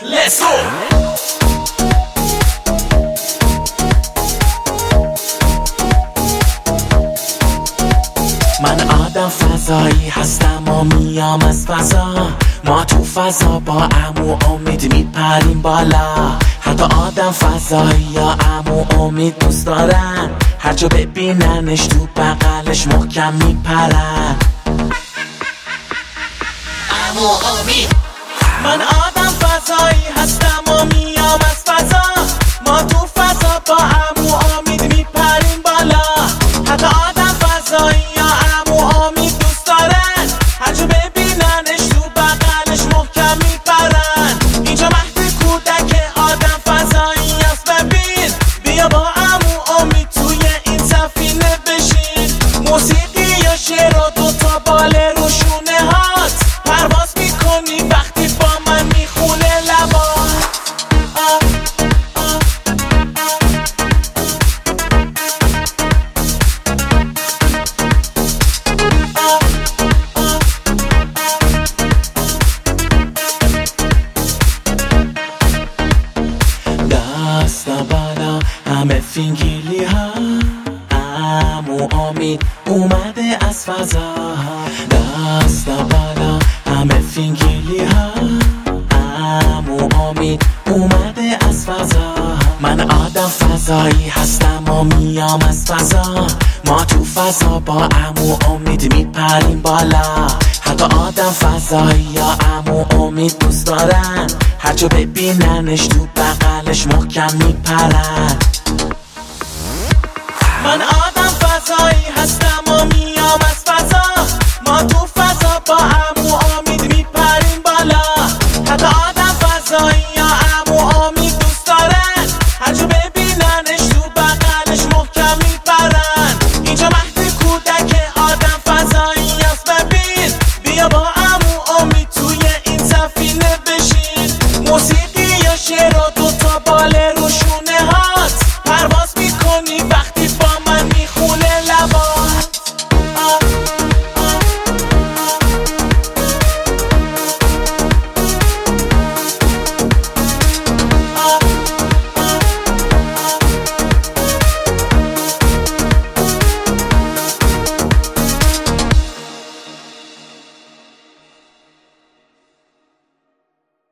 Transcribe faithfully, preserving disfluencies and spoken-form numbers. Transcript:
Let's go. من آدم فضایی هستم و میام از فضا. ما تو فضا با عمو امید میپریم بالا. حتی آدم فضایی یا عمو امید دوست دارن، هر جا ببیننش تو بغلش محکم میپرن. عمو امید. من آدم فضایی هستم و میام از فضا. ما تو فضا با عمو امید میپریم بالا. حتی آدم فضایی یا عمو امید دوست دارن، هر جا ببیننش تو بغلش محکم میپرن. اینجا مهد کودک آدم فضایی است. ببین بیا با عمو امید توی این سفینه بشین. موسیقی یا شعر و دوتا باله رو شونه هات پرواز میکنی وقتی با من میخونه لبات. دست بالا همه فینگیلی ها. عمو امید اومده از فضا. دست بالا همه فینگیلی ها. عمو امید اومده از فضا. من آدم فضایی هستم و میام از فضا. ما تو فضا با عمو امید میپریم بالا. حتی آدم فضایی یا عمو امید دوست دارن، هر جا ببیننش تو بغلش محکم میپرن. من